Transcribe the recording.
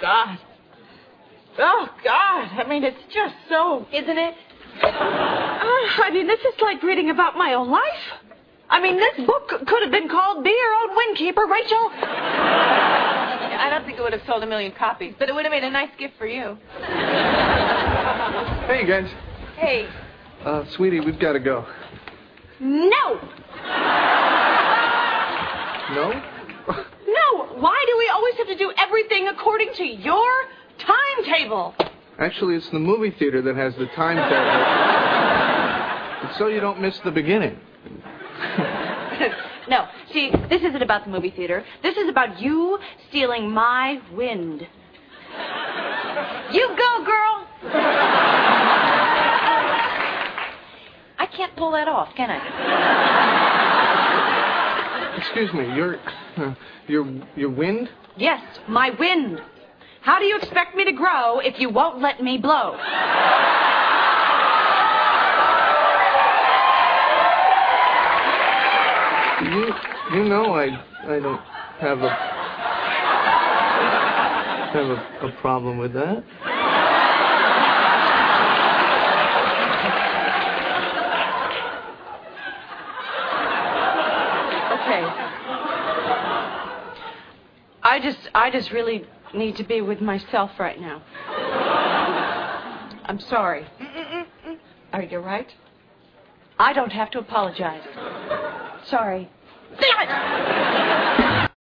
God. Oh, God. I mean, it's just so... Isn't it? I mean, this is like reading about my own life. I mean, this book could have been called Be Your Own Windkeeper, Rachel. I don't think it would have sold 1 million copies, but it would have made a nice gift for you. Hey, guys. Hey. Sweetie, we've got to go. No. No? No. Why do we always have to do everything according to your timetable? Actually, it's the movie theater that has the timetable. It's so you don't miss the beginning. No. See, this isn't about the movie theater. This is about you stealing my wind. You go, girl. I can't pull that off, can I? Excuse me, your wind? Yes, my wind. How do you expect me to grow if you won't let me blow? You know I don't have a problem with that. Okay. I just really need to be with myself right now. I'm sorry. Are you right? I don't have to apologize. Sorry. Damn it!